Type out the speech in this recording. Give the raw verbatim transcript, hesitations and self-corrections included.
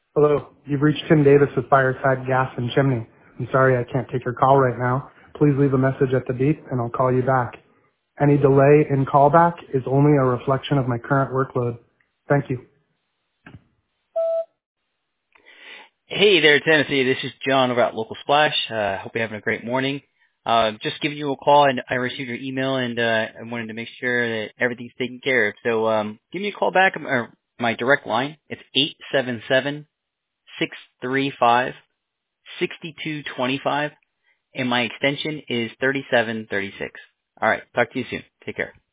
Hello, you've reached Tim Davis with Fireside Gas and Chimney. I'm sorry I can't take your call right now. Please leave a message at the beep and I'll call you back. Any delay in callback is only a reflection of my current workload. Thank you. Hey there, Tennessee. This is John over at Local Splash. Uh, hope you're having a great morning. Uh, just giving you a call, and I received your email, and uh, I wanted to make sure that everything's taken care of. So um, give me a call back. Or my direct line. It's eight seven seven, six three five, six two two five, and my extension is thirty-seven thirty-six. All right. Talk to you soon. Take care.